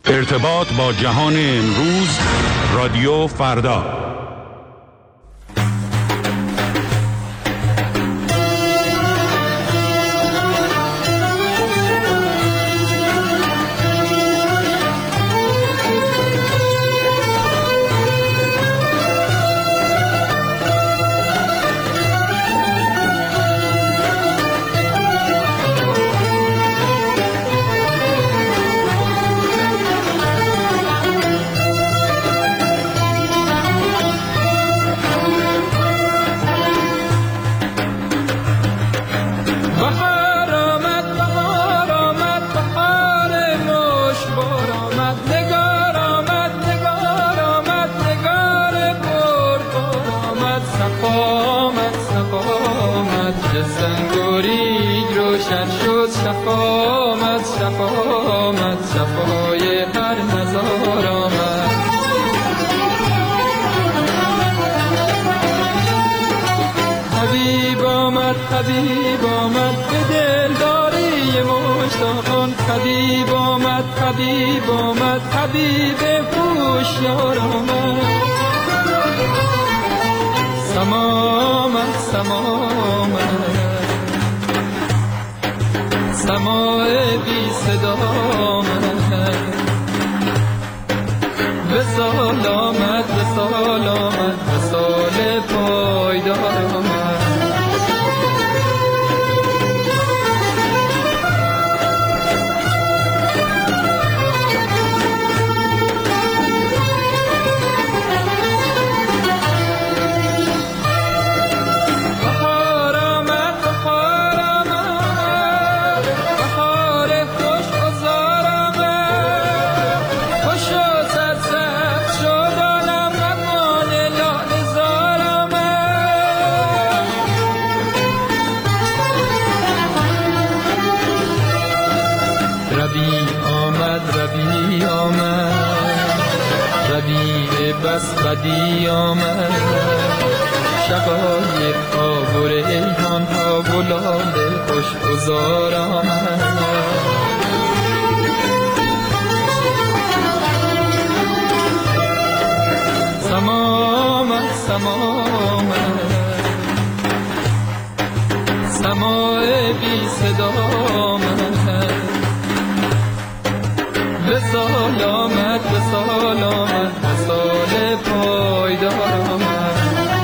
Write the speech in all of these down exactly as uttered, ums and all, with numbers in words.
ارتباط با جهان امروز، رادیو فردا. حبیب آمد به دلداری مشتاقان، حبیب آمد حبیب آمد حبیب هوشیار آمد. سما آمد سما آمد، سماع بی صدا آمد. وصال آمد وصال آمد وصال پایدار آمد. بس بدی آمد، شقایق ها و ریحان ها و لاله خوشگذار آمد. سما آمد سما آمد، سماع بی صدا آمد. وصال آمد وصال آمد وصال پایدار آمد.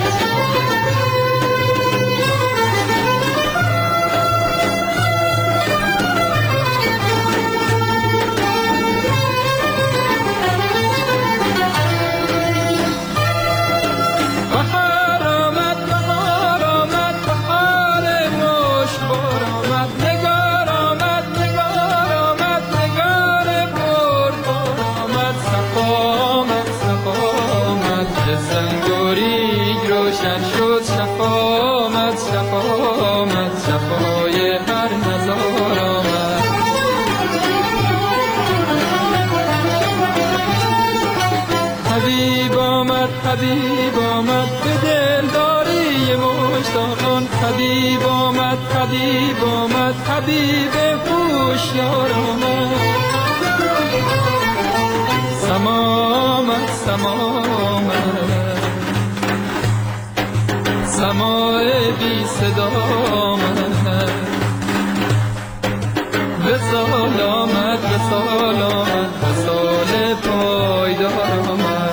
بهار آمد بهار آمد بهار مشکبار آمد. نگار آمد نگار آمد نگار پربار آمد. صفا آمد صفا آمد زنگوری روشن شد. شفا آمد شفا آمد شفای هر نزار آمد. حبیب آمد حبیب آمد به دلداری مشتاقان، حبیب آمد حبیب آمد حبیب هوشیار آمد. سما آمد سما آمد، سماع بی صدا آمد. وصال آمد وصال آمد وصال پایدار آمد.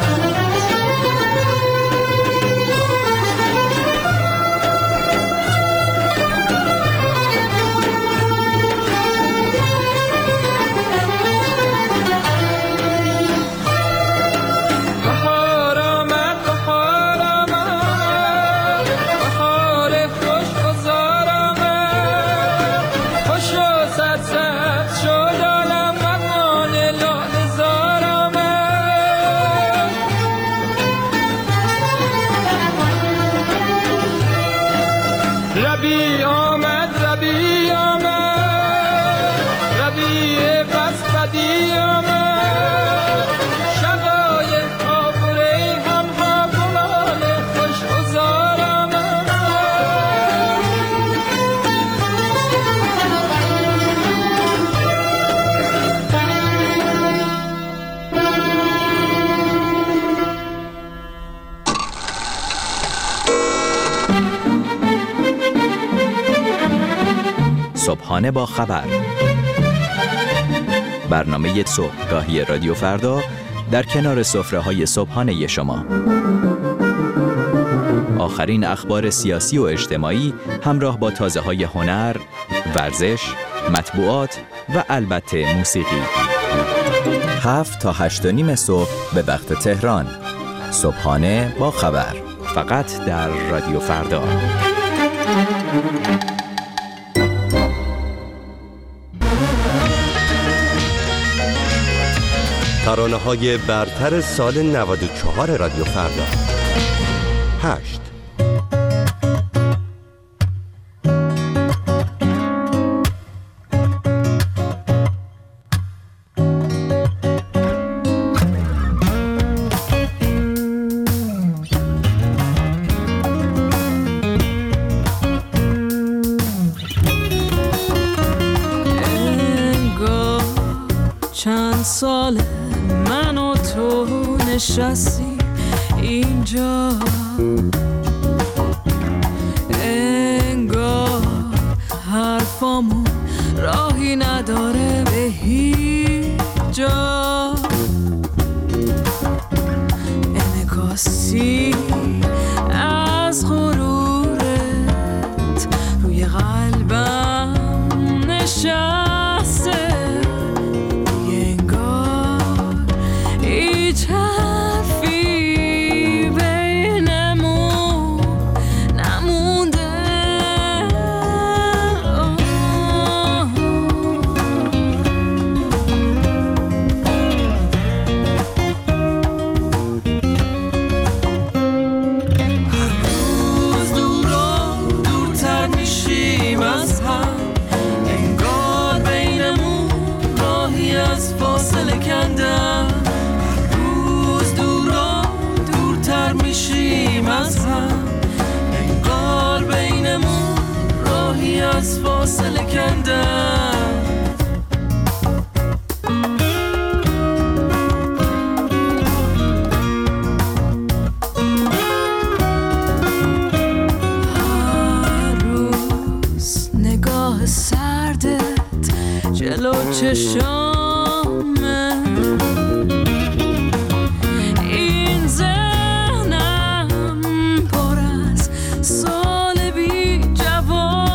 بهار صبحانه با خبر. برنامه صبحگاهی رادیو فردا در کنار سفره‌های صبحانه شما. آخرین اخبار سیاسی و اجتماعی همراه با تازه‌های هنر، ورزش، مطبوعات و البته موسیقی. هفت تا هشت و نیم صبح به وقت تهران. صبحانه با خبر. فقط در رادیو فردا. ترانه‌های برتر سال نود و چهار رادیو فردا. هشت. چند ساله من و تو نشستی اینجا، انگار حرفامون راهی نداره به هیچ جا. انعکاسی از غرورت روی قلبم نشسته، از فاصله کندم. هر روز نگاه سردت جلو چشامه، این ذهنم پر از سوال بی جواب.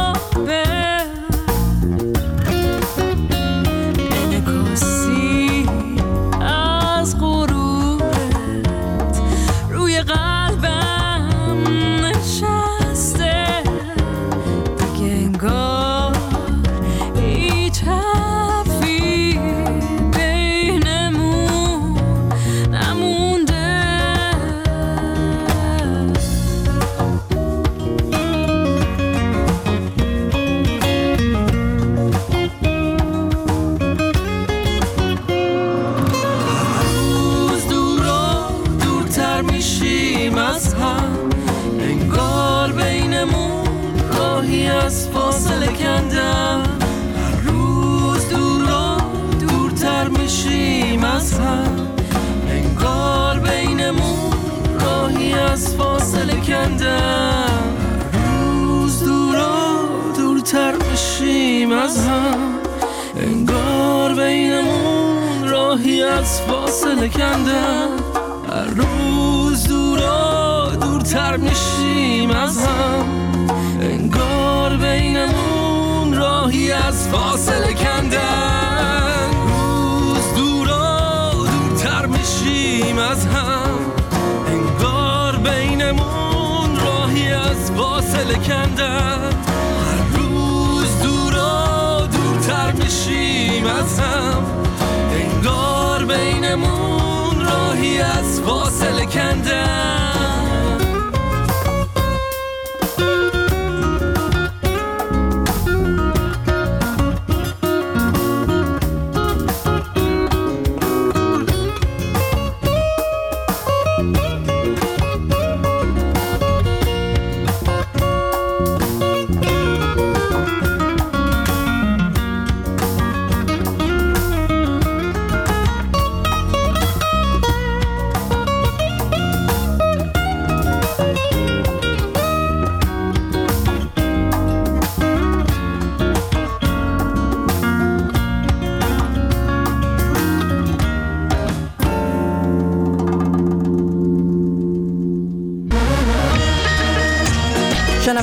انگار بینمون راهی از فاصله کندم. روز دورا دورتر میشیم از هم، انگار بینمون راهی از فاصله کندم. هر روز دورا دورتر میشیم از هم، انگار بینمون راهی از فاصله کندم. روز دورا دورتر میشیم از هم، انگار بینمون راهی از فاصله کندم. هر روز دورا دورتر میشیم از هم، انگار بینمون راهی از فاصله کندم.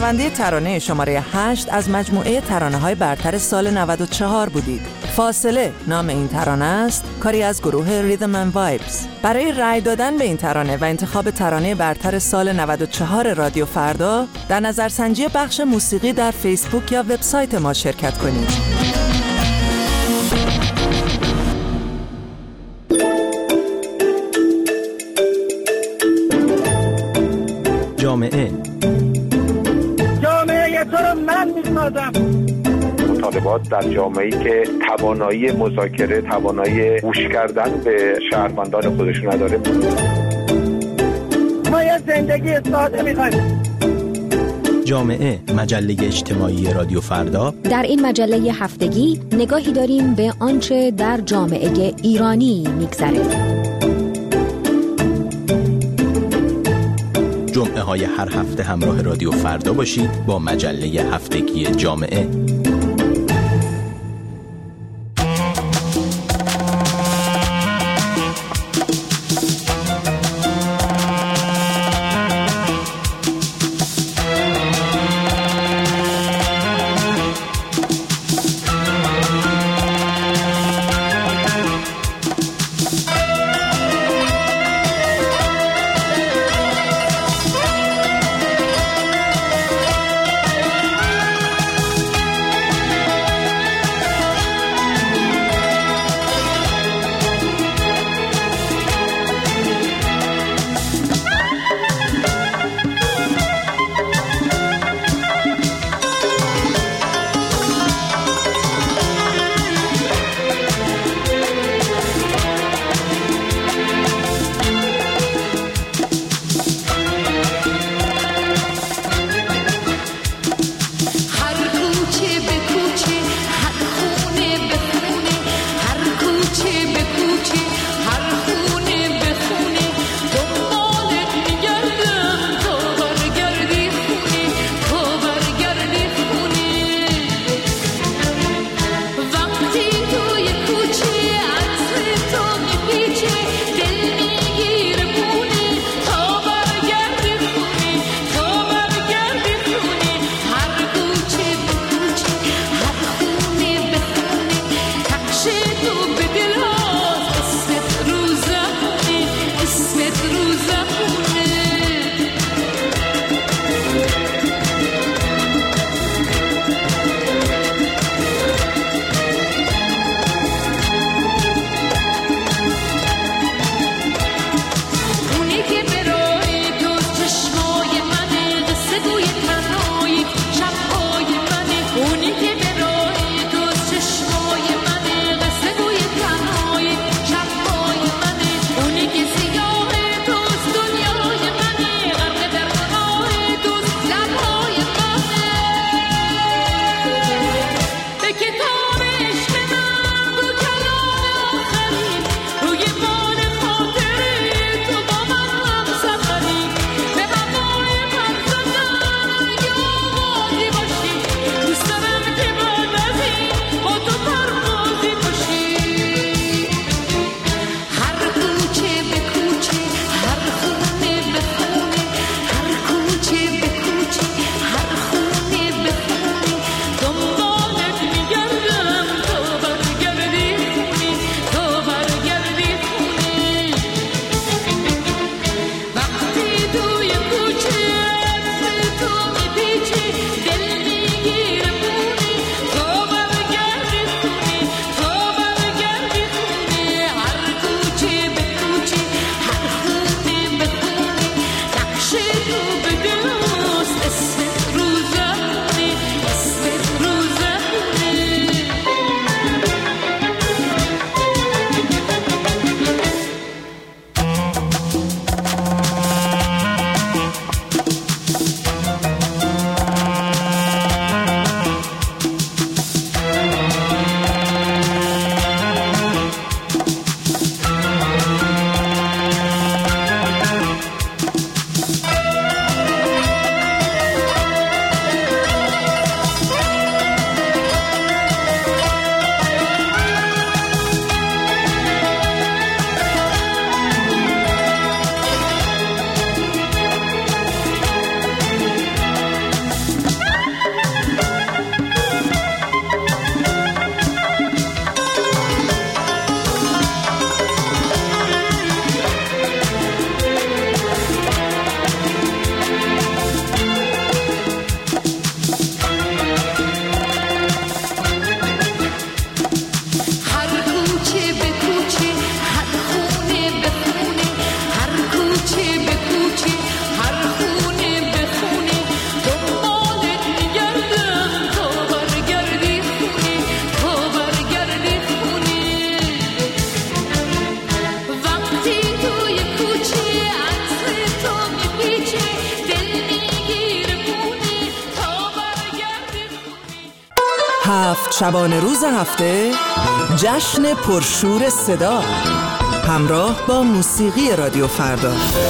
شنونده ترانه شماره هشت از مجموعه ترانه‌های برتر سال نود و چهار بودید. فاصله نام این ترانه است، کاری از گروه ریدم اند وایبز. برای رأی دادن به این ترانه و انتخاب ترانه برتر سال نود و چهار رادیو فردا، در نظرسنجی بخش موسیقی در فیسبوک یا وبسایت ما شرکت کنید. جامعه جامعه تو رو من میسازم. مطالبات در جامعه‌ای که توانایی مذاکره، توانایی گوش کردن به شهروندان خودش نداره. ما یه زندگی ساده می‌خوایم. جامعه، مجله اجتماعی رادیو فردا. در این مجله هفتگی نگاهی داریم به آنچه در جامعه ایرانی می‌گذره. جمعه های هر هفته همراه رادیو فردا باشید با مجله هفتگی جامعه. شبانه روز هفته جشن پرشور صدا همراه با موسیقی رادیو فردا.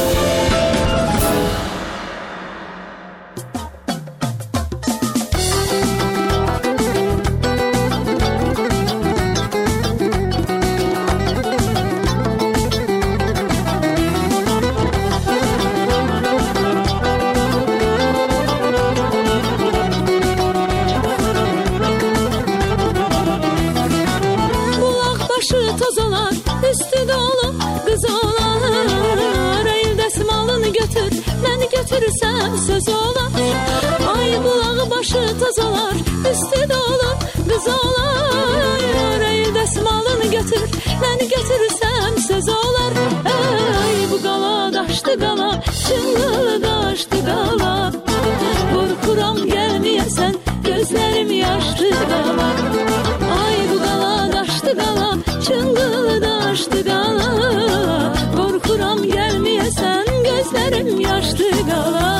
Götürürsem söz olar. Ay bulağı başı toz olar. Üstü dolu kız olar. Ey desmalını götür, beni götürürsem söz olar. Ey bu gala daştı gala, çınlı daştı gala. Korkuram gelmeyesen, gözlerim yaştı gala. Ay bu gala daştı gala, çınlı daştı gala. Korkuram gelmeyesen, gözlerim yaştı gala.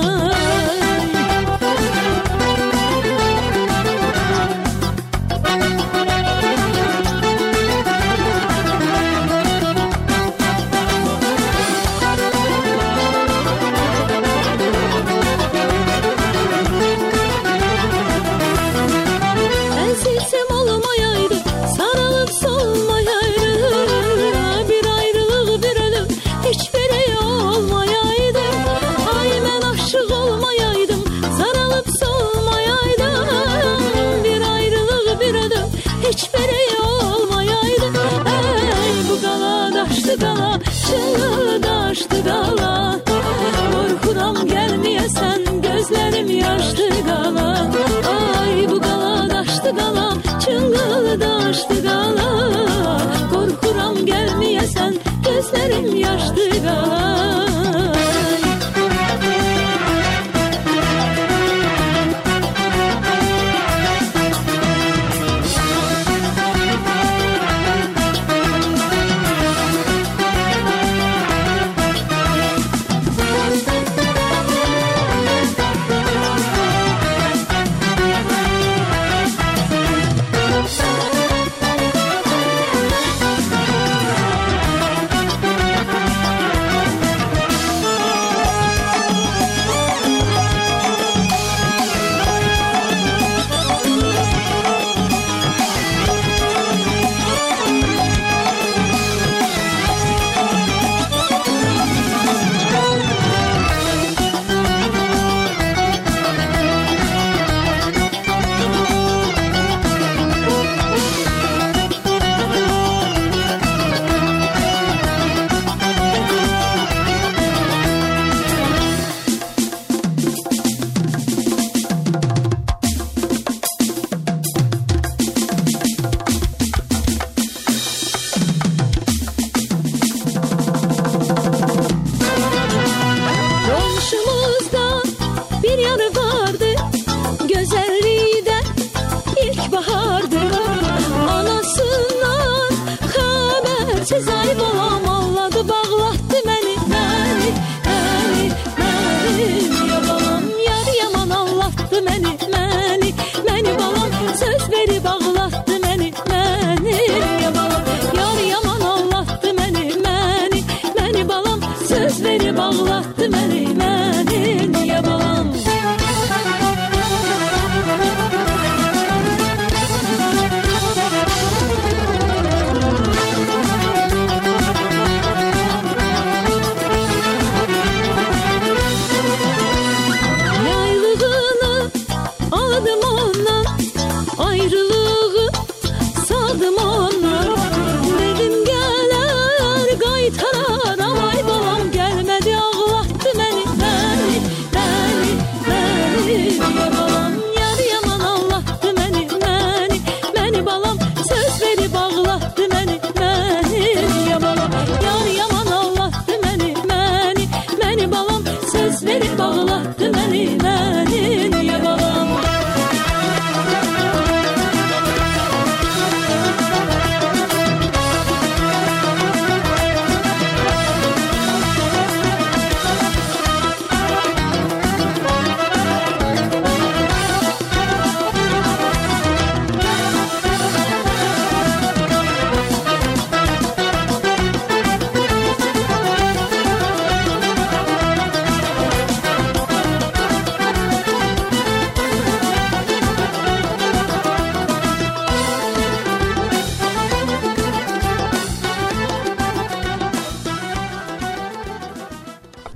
Ezilsem olmayaydı, sarılıp solmayaydı. Bir ayrılık bir ölüm, hiçbiri olmayaydı. Ay ben aşık olmayaydım, sarılıp solmayaydım. Bir ayrılık bir ölüm, hiçbiri olmayaydı. Ey bu gala daştı gala, çığ daştı gala. Korkuram gelmeyesen, gözlerim yaştı gala. Ay bu gala daştı gala, çıngıl daştı gala. Korkuram gelmeyesen, gözlerim yaştı gala.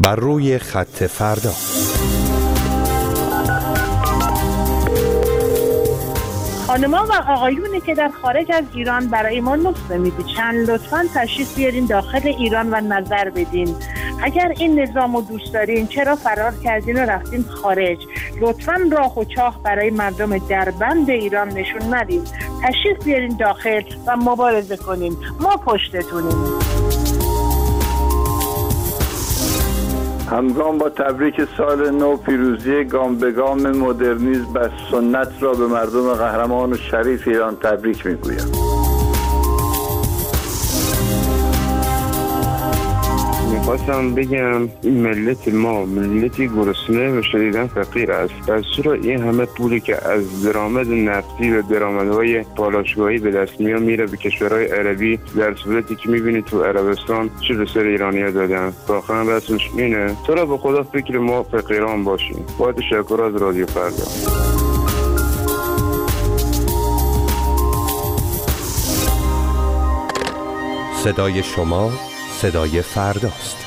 بر روی خط فردا. خانما و آقایونی که در خارج از ایران برای ما نسخه می‌پیچن، لطفاً تشریف بیارین داخل ایران و نظر بدین. اگر این نظام رو دوست دارین، چرا فرار کردین و رفتین خارج؟ لطفاً راه و چاه برای مردم دربند ایران نشون ندید. تشریف بیارین داخل و مبارزه کنیم. ما پشتتونیم. همگام با تبریک سال نو، پیروزی گام به گام مدرنیسم و سنت را به مردم قهرمان و شریف ایران تبریک میگویم. میخواستم بگم این ملت ما ملتی گرسنه و شدیداً فقیر است. در صورت این همه پولی که از درآمد نفتی و درآمدهای پالایشگاهی به دست میاد میره به کشورهای عربی، در صورتی که میبینی تو عربستان چه به سر ایرانی‌ها دادن. واقعا بسش اینه. تو را به خدا فکر ما فقیران باشیم. با تشکر از رادیو فردا. صدای شما صدای فرداست.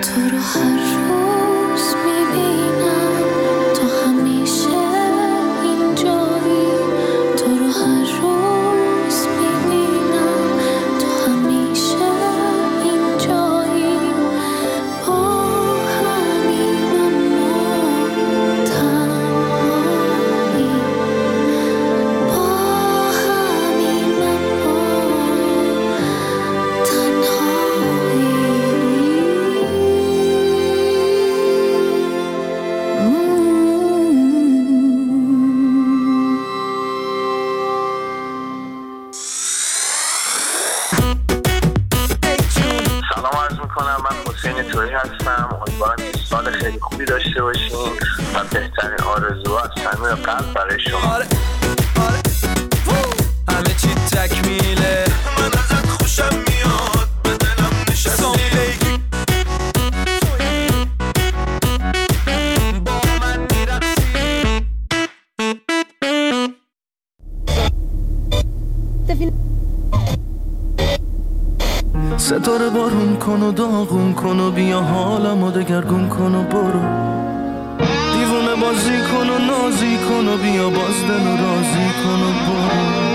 ستاره بارون کن و داغون کن و بیا حالمو دگرگون کن و برو دیوونه بازی کن و نازی کن و بیا باز دل و رازی کن و برو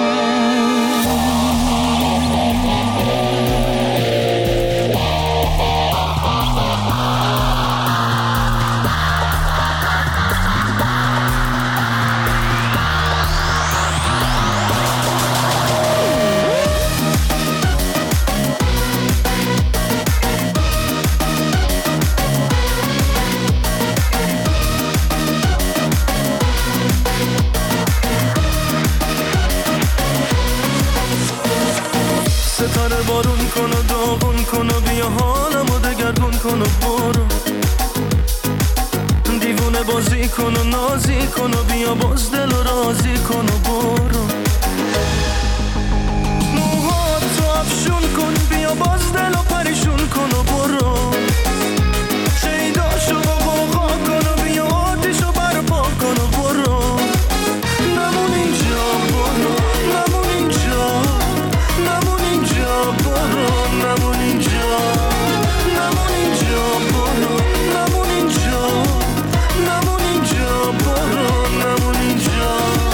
ستاره بارون کن و داغون کن و بیا حالمو دگرگون کن و برو دیوونه بازی کن و نازی کن و بیا باز دل و رازی کن و برو موهاتو افشون کن بیا باز دل و پریشون کن و برو شیداشو با بغا کن و بیا آتیشو برپا کن و برو نمون اینجا برو نمون اینجا نمون اینجا برو نمون اینجا نمون اینجا برو نمون اینجا نمون اینجا برو نمون اینجا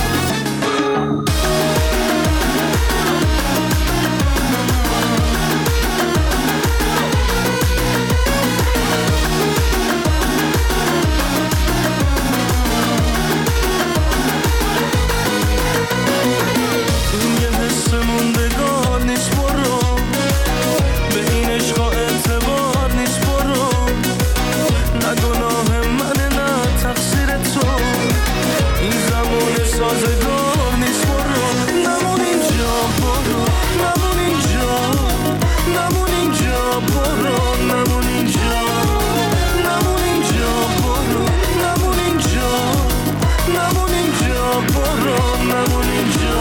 این یه حس موندگار نیست برو به این عشقا اعتبار نیست برو نه گناه منه نه تقصیر تو این زمان سازگار نیست برو نمون اینجا برو نمون اینجا نمون اینجا برو نمون اینجا نمون اینجا برو نمون اینجا نمون اینجا برو نمون اینجا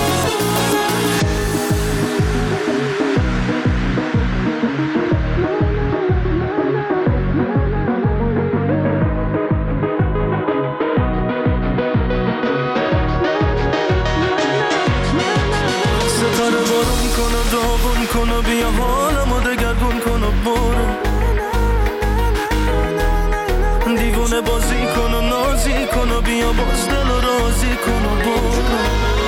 ستاره بارون کن و داغون کن و بیا حالمو دگرگون کن و برو دیوونه بازی کن و نازی کن و بیا باز دل و رازی کن و برو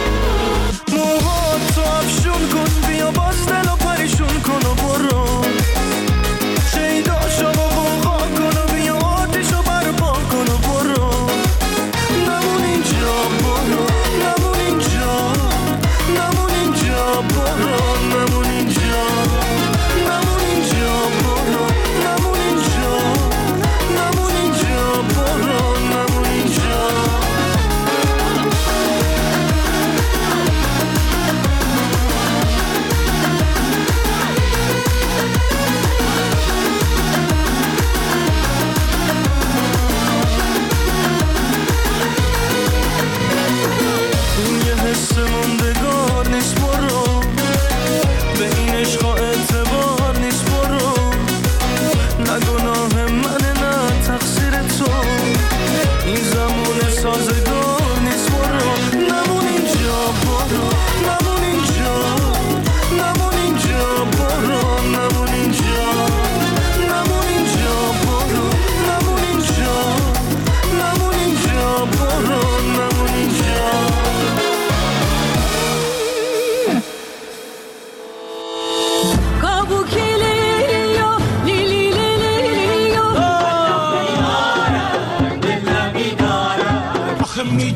موهاتو افشون کن بیا باز دل و پریشون کن و برو شیداشو با بغا کن و بیا آتیشو برپا کن و برو نمون اینجا برو نمون اینجا نمون اینجا برو نمون اینجا نمون اینجا برو نمون اینجا نمون اینجا برو نمون اینجا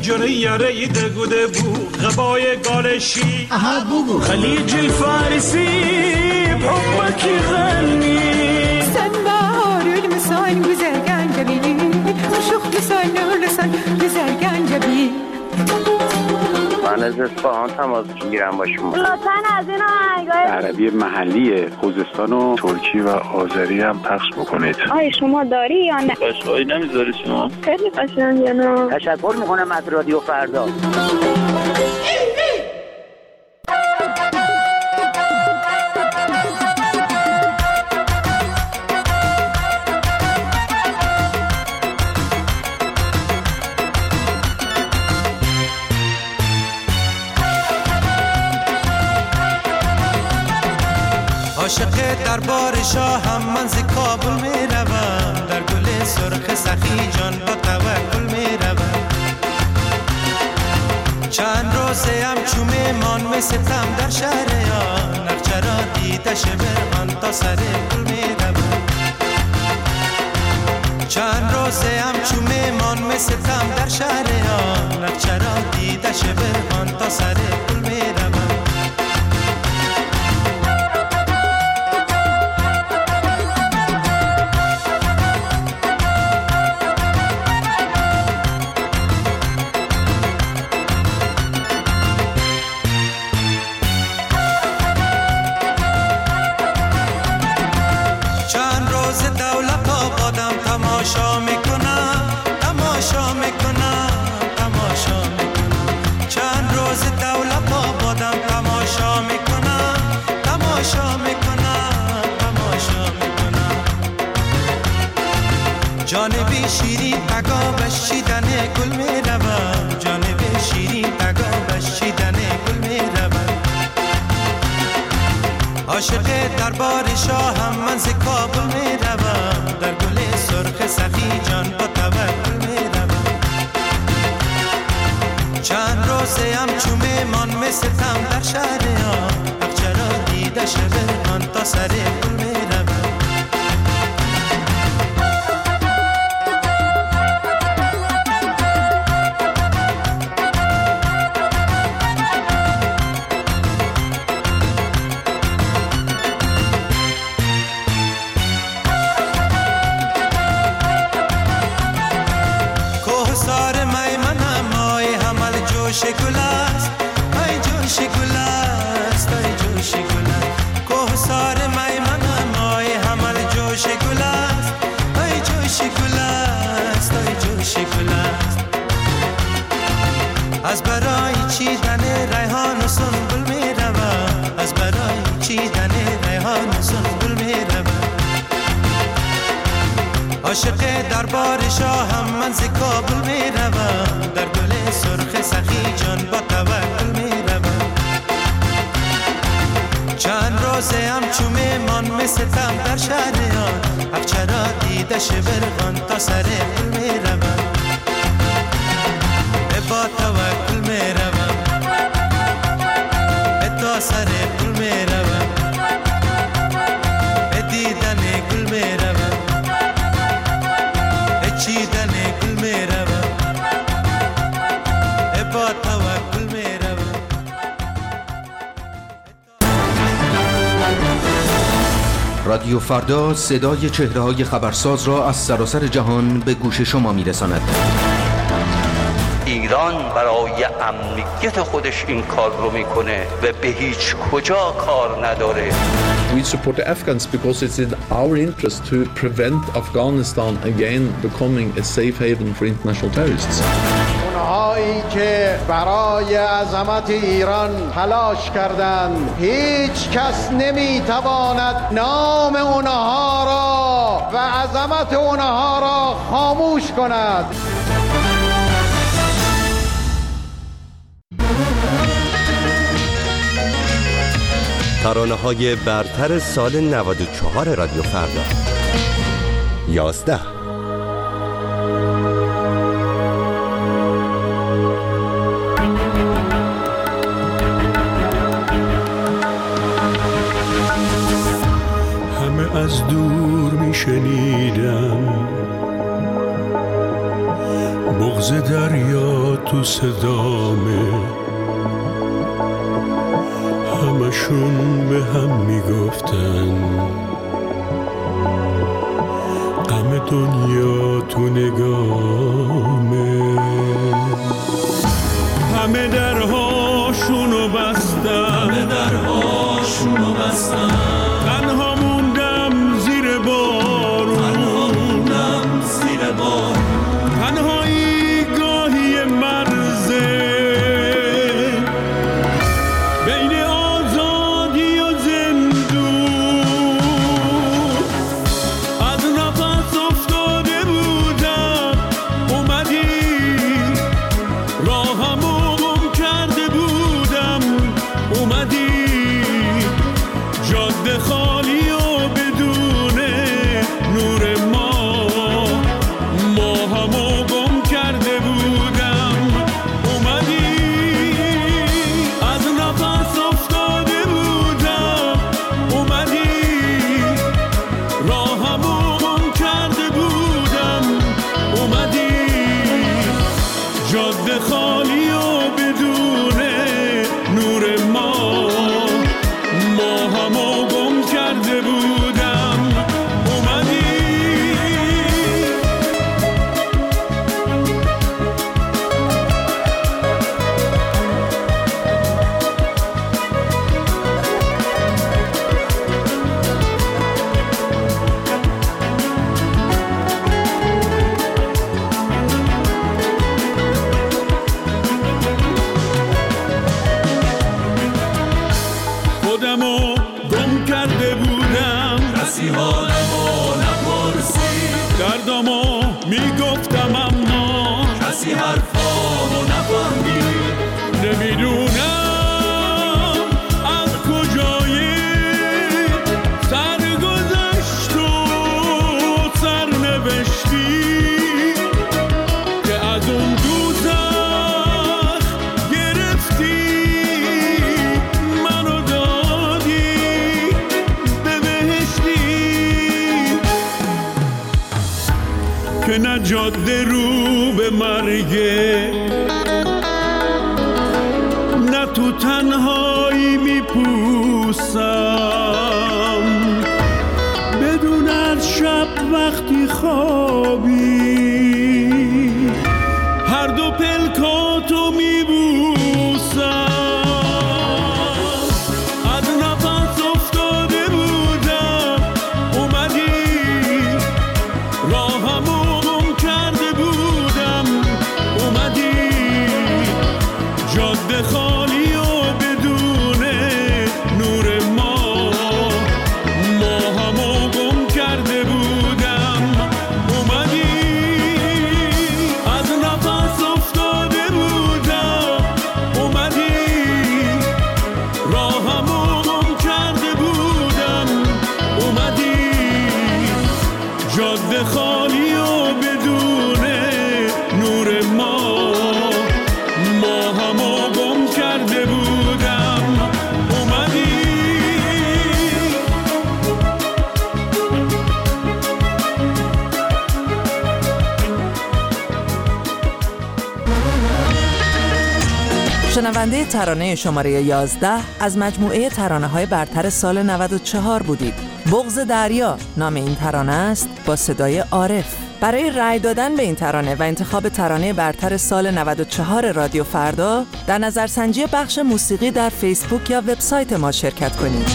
جنی یاره دگوده بو غبای گالشی اها بگو خلیج الفارسی بحبك يغني سنبار المسان güzel gencebi شوخ لسان لسان güzel gencebi من از اصفهان تماس میگیرم با شما. لطفاً از این آهنگای عربی محلی خوزستان و ترکی و آذری هم پخش بکنید. آیا شما داری یا نه؟ قشنگی نمیذاری شما؟ خیلی قشنگه نه. تشکر میکنم از رادیو فردا. عاشق دربار شاهم من ز کابل می روم در گل سرخ سخی جان با توکل می روم چند روزه هم چو میمان می ستم در شهر آن نقچه را دیده شبران تا سر گل می روم چند روزه هم چو میمان می ستم در شهر آن نقچه را دیده شبران تا سر گل می روم تماشا میکنم تماشا میکنم تماشا میکنم چند روز دولت آبادم تماشا میکنم تماشا میکنم تماشا میکنم جانبی شیرین تگا بشیدن گل میروم جانبی شیرین تگا بشیدن گل میروم عاشق دربار شاهم من ز کابل میروم در گل سرخ سخی جان با توکل میروم چند روزه هم چو میمان می ستم در شهر آن اقچه را دیده شبران تا سر گل میروم جوش گل است ای جوش گل است ای جوش گل است کوهسار میمن مای حمل جوش گل است ای جوش گل است ای جوش گل است از برای چیدن ریحان و سنبل میروم از برای چیدن ریحان و سنبل میروم عاشق دربار شاهم من ز کابل میروم در گل سرخ سخی جان با توکل میروم چند روزه هم چو میمان می ستم در شهر آن اقچه را دیده شبرغان تا سر گل میروم با توکل میروم تا سر گل میروم دیدن گل میروم چیدن گل میروم با توکل میروم رادیو فردا صدای چهره‌های خبرساز را از سراسر جهان به گوش شما میرساند. ایران برای امنیت خودش این کار رو میکنه و به هیچ کجا کار نداره. We support the Afghans because it's in our interest to prevent Afghanistan again becoming a safe haven for international terrorists. اونهایی که برای عظمت ایران تلاش کردند هیچ کس نمیتواند نام اونها را و عظمت اونها را خاموش کند. ترانه‌های برتر سال نود و چهار رادیو فردا. یازده همه از دور می شنیدم بغض دریا تو صدامه، همشون به هم میگفتن غم دنیا تو نگامه. همه درهاشونو بستن، همه درهاشونو بستن، تنها موندم زیر بارون، تنها موندم زیر بارون، تنهایی گاهی مرزه بین آزادی و زندون. از نفس افتاده بودم اومدی، راهمو گم کرده بودم اومدی، جاده خالی و بدون نور ما، ما همو گم کرده بودم اومدی. از نفس افتاده بودم اومدی، راهمو گم کرده بودم اومدی، جاده خالی و بدون نور ما، ما همو گم کرده بودم اومدی. خودمو گم کرده بودم، کسی حالمو نپرسید، دردمو میگفتم اما کسی حرفامو نفهمید. نمیدونم از کجای سرگذشت و سرنوشتی که از اون دوزخ گرفتی منو دادی به بهشتی، که نه جاده رو به مرگه، نه تو تنهایی میپوسم، بدون از شب وقتی خوابی هر دو پلکاتو میبوسم. از نفس افتاده بودم اومدی، راهمو گم کرده بودم اومدی، جاده خالی و بدون نور ما، ما همو گم کرده بودم اومدی. از نفس افتاده بودم اومدی، راهمو گم کرده بودم اومدی، جاده خالی و بدون نور ما، ما همو گم کرده بودم اومدی. شنونده ترانه شماره یازده از مجموعه ترانه‌های برتر سال نود و چهار بودید. بغض دریا نام این ترانه است با صدای عارف. برای رأی دادن به این ترانه و انتخاب ترانه برتر سال نود و چهار رادیو فردا در نظرسنجی بخش موسیقی در فیسبوک یا وبسایت ما شرکت کنید.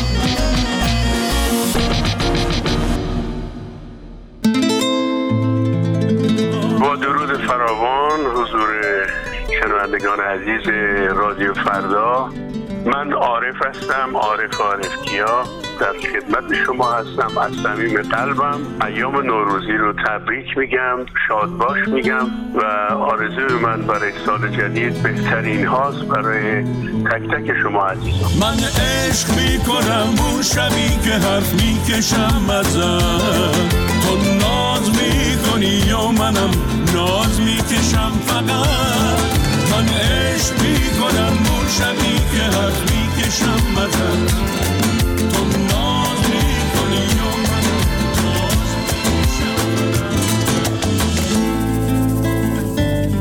با درود فراوان حضور شنوندگان عزیز رادیو فردا، من عارف هستم، عارف عارفکیا، در خدمت شما هستم. از صمیم قلبم ایام نوروزی رو تبریک میگم، شاد باش میگم و آرزوی من برای سال جدید بهترین هاست برای تک تک شما عزیزان. من عشق میکنم اون شبی که حرف میکشم ازت، تو ناز میکنی یا منم ناز میکشم فقط. من عشق میکنم اون شبی که حرف میکشم ازت، تو ناز میکنی یا منم ناز میکشم فقط.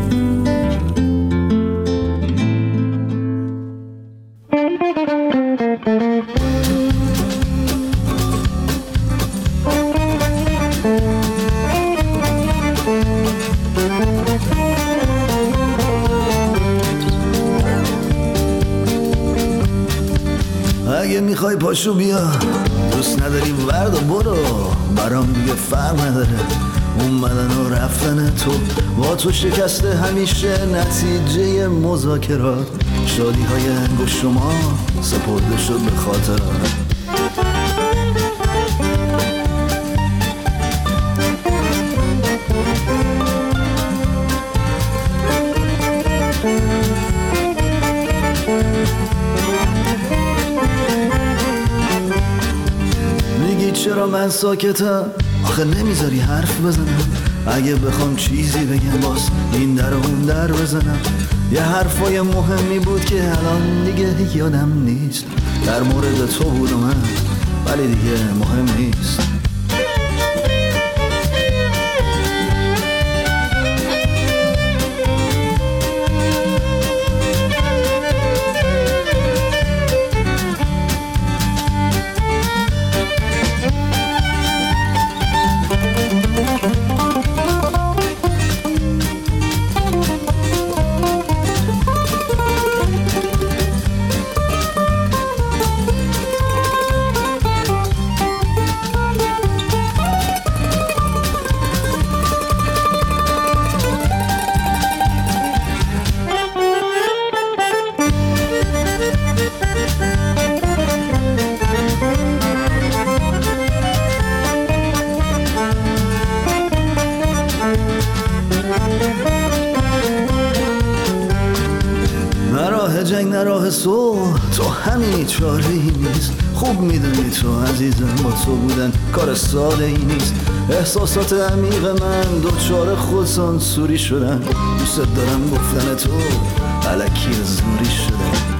میخوای پاشو بیا، دوست نداری ورد و برو، برام دیگه فرق نداره اومدن و رفتن تو. با تو شکسته همیشه نتیجه مذاکرات، شادی های انگشت شما سپرده شد به خاطرات. میگی چرا من ساکتم؟ آخه نمیذاری حرف بزنم. اگه بخوام چیزی بگم باز این در و اون در بزنم. یه حرفای مهمی بود که الان دیگه یادم نیست. در مورد تو بود و من، ولی دیگه مهم نیست. جنگ نه راه صلح، تو همین چاره‌ای نیست. خوب میدونی تو عزیزم با تو بودن کار ساده ای نیست. احساسات عمیق من دوچار خودسانسوری شدن. دوست دارم گفتن تو الکی زوری شدن.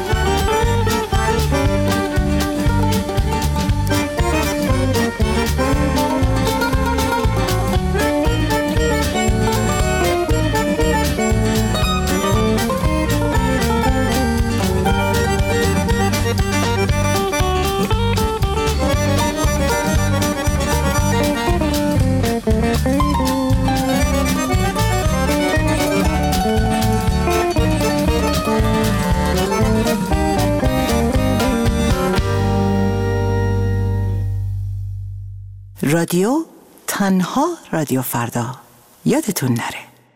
رادیو تنها رادیو فردا، یادتون نره.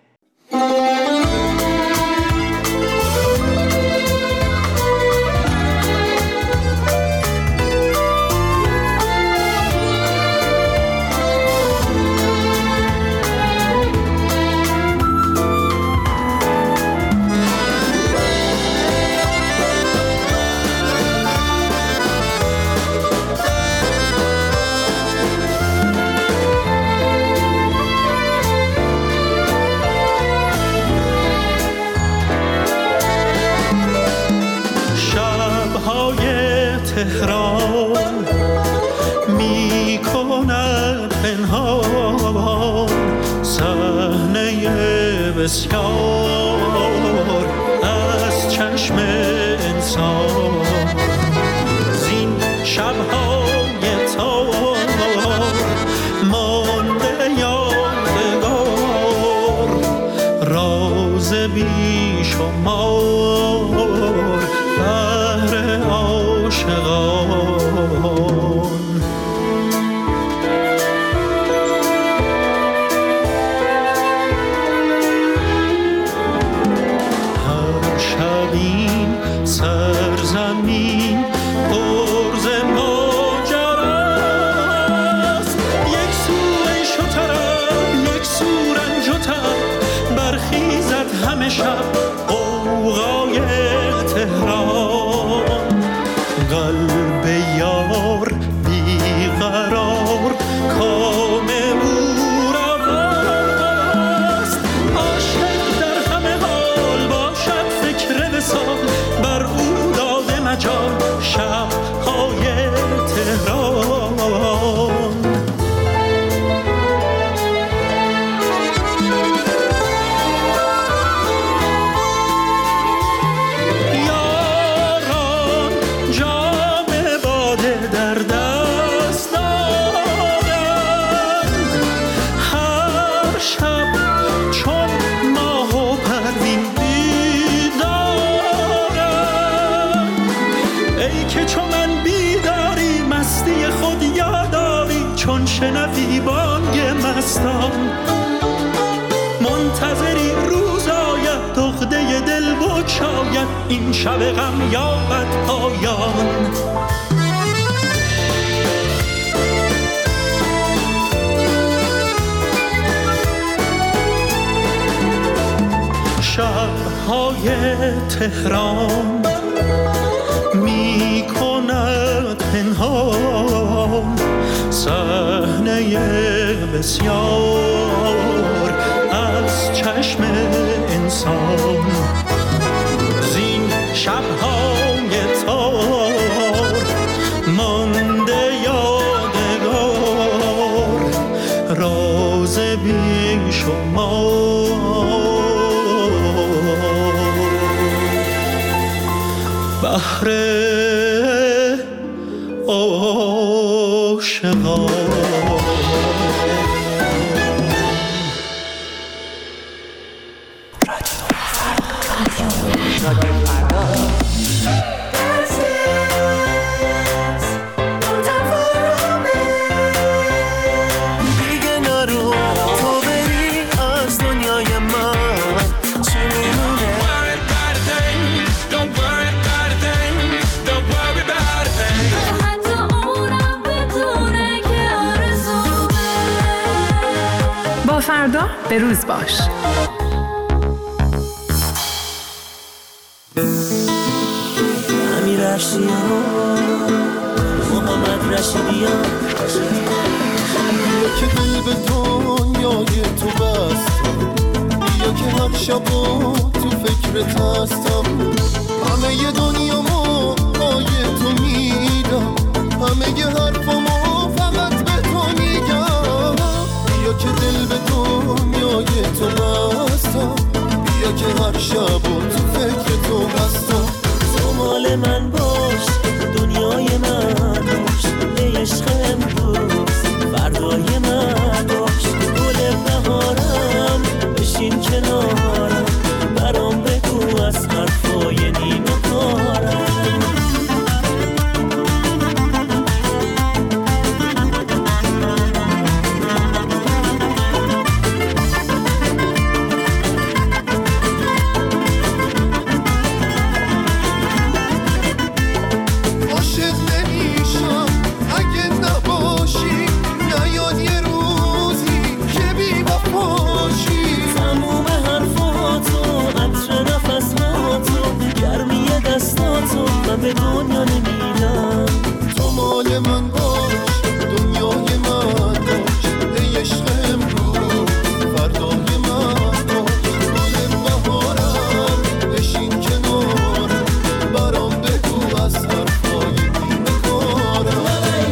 تهران می کند پنهان صحنه بسیار از چشم انسان. زین شب‌های تار مانده یادگار، راز بی شمار بهر عاشقان. هر شبین سرزمین پرز ماجراست. یک سو عیش و طرب، یک سو رنج و تب، برخیزد همه شب غوغای تهران. قلب یار بیقرار کام او رواست. عاشق در همه حال باشد فکر وصال، بر او داده مجال شب‌های تهران. شنوی بانگ مستان، منتظری روز آید عقده دل بگشاید، این شب غم یابد پایان. شب‌های تهران می کند پنهان صحنه بسیار از چشم انسان، زین شب‌های تار مانده یادگار، راز بی شمار بحر عاشقان. فردا به روز باش. امیر ارشیا محمد رشیدیا، بیا که دل به دنیای تو بستم، بیا که هر شب تو فکرت هستم، همه ی دنیامو آی تو میدم، همه ی حرفامو فقط به تو میگم، بیا که دل به دنیای تو بستم، بیا که هر شب تو فکر تو هستم، تو مال من باش دنیای من باش، ای عشق امروز فردای من باش، گل بهارم بشین کنارم، برام بگو از حرفای نیمه کارم. به دنیا نمیدم تو مال من باش دنیای من باش، ای عشق امروز فردای من باش، گل بهارم بشین کنارم، برام بگو از حرفای نیمه کارم.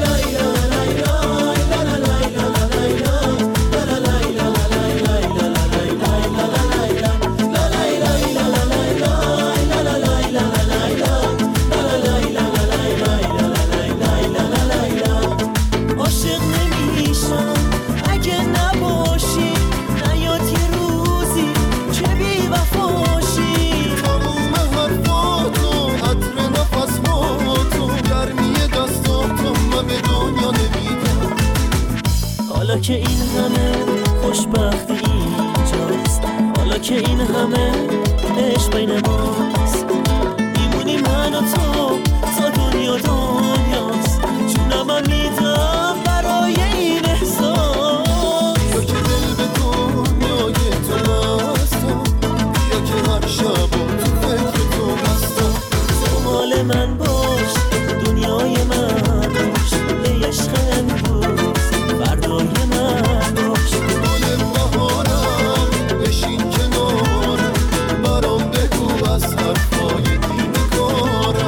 حالا که این همه خوشبختی اینجاست، حالا که این همه عشق بین ماست، میمونی من و تو تا دنیا دنیاست، جونم من میدم برای این احساس. بیا که دل به دنیای تو بستم، بیا که هر شب تو فکر تو هستم، تو مال من باش دنیای من باش، ای عشق امروز فردای من باش، گل بهارم بشین کنارم، برام بگو از حرفای نیمه کارم.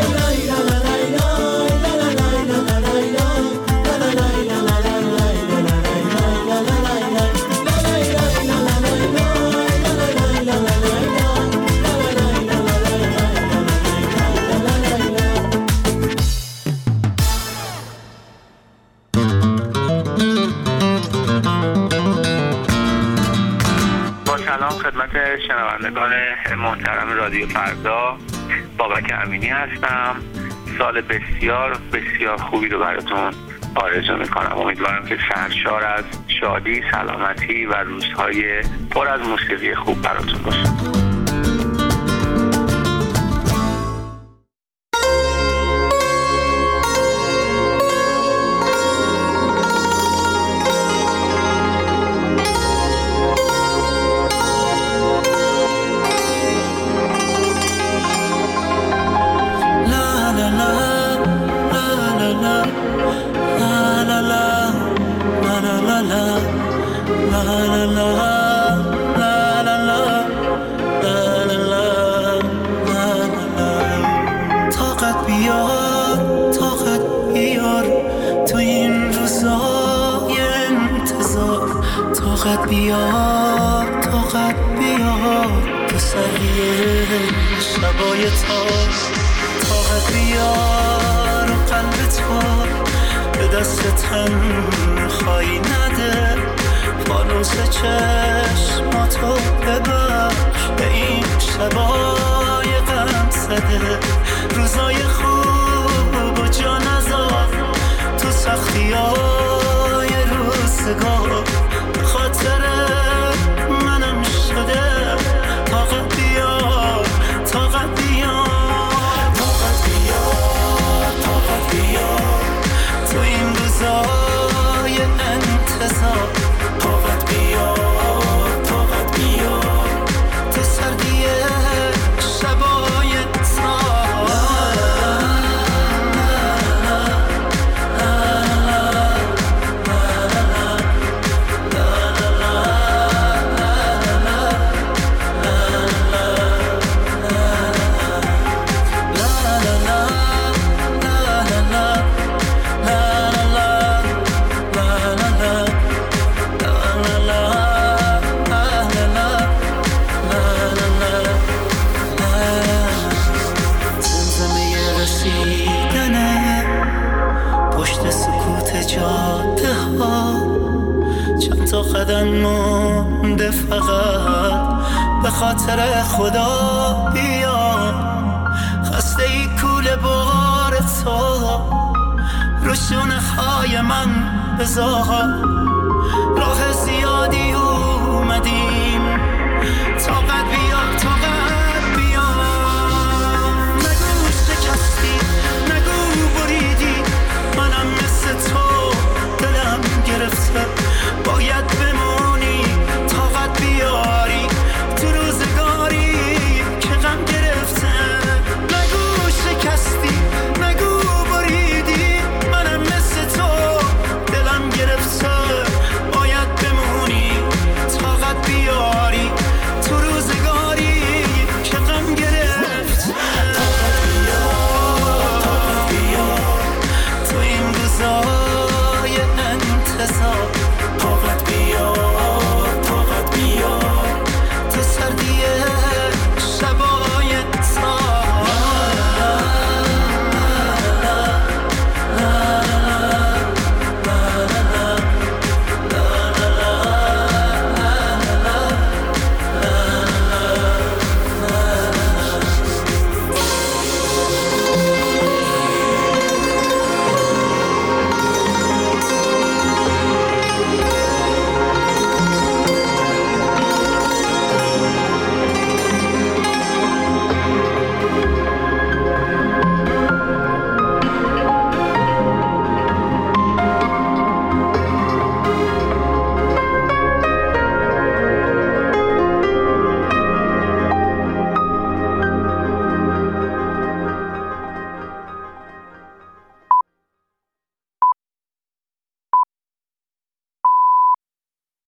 سلام خدمت شنوندگان محترم رادیو فردا، بابک امینی هستم. سال بسیار بسیار خوبی رو براتون آرزو میکنم. امیدوارم که سرشار از شادی، سلامتی و روزهای پر از موسیقی خوب براتون باشه. طاقت بیار طاقت بیار تو سریع شبای تار، طاقت بیار و قلب تو به دست تنهایی نده، فانوس چشماتو ببخش به این شبای غم زده، روزای خوب و جا نذار تو سختیای روزگار، خاطر منم شده طاقت بیار طاقت بیار طاقت بیار طاقت بیار تو این روزای انتظار، طاقت بیار طاقت بیار تو سردی شبای تار. قدم مونده فقط به خاطر خدا بیا، خسته ای کوله بار تو رو شونه های من بذار،